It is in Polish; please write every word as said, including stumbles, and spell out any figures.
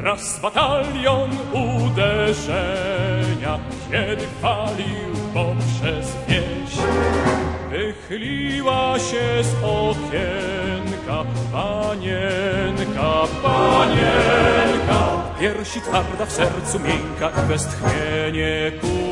raz batalion uderzenia, kiedy chwalił poprzez wieś. Wychyliła się z okienka panienka, panienka, w piersi twarda, w sercu miękka i westchnienie ku